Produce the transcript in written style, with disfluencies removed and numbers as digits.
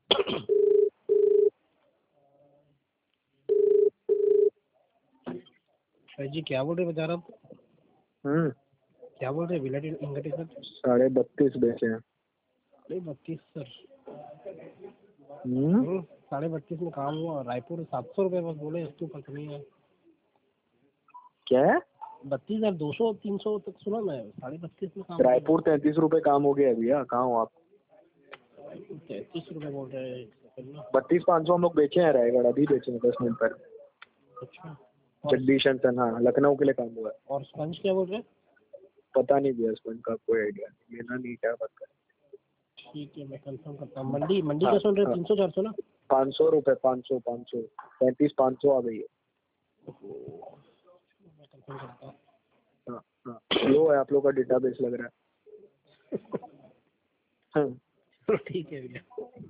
जी क्या बोल रहे बता रहा आप? क्या बोल रहे इन्विटेशन? 32.5 बेचे हैं। 32 सर। 32.5 में काम हुआ। रायपुर 700 रुपये बस बोले, इसके ऊपर कमी है। क्या है? 32,200 300 तक सुना मैं। 32.5 में काम। रायपुर 33 रुपए काम हो गया भैया। कहाँ हो आप? 33 रुपये बोल रहे हैं। 32,500 हम लोग बेचे हैं रायगढ़, अभी बेचे हैं 10 मिनट पहले। अच्छा। जगदीश अंसन, हाँ, लखनऊ के लिए काम हुआ है। और स्पंज क्या बोल रहे हैं? पता नहीं भैया, स्पंज का कोई आइडिया नहीं, लेना नहीं, क्या बात कर। ठीक है, मैं कंफर्म करता हूँ। मंडी क्या सुन रहे हैं? 300-400 ना? 500 रुपये, 500 35,500 आ गई है। मैं कंफर्म करता हूँ। हाँ हाँ, स्लो है आप लोग का डेटाबेस लग रहा है। ठीक है भैया।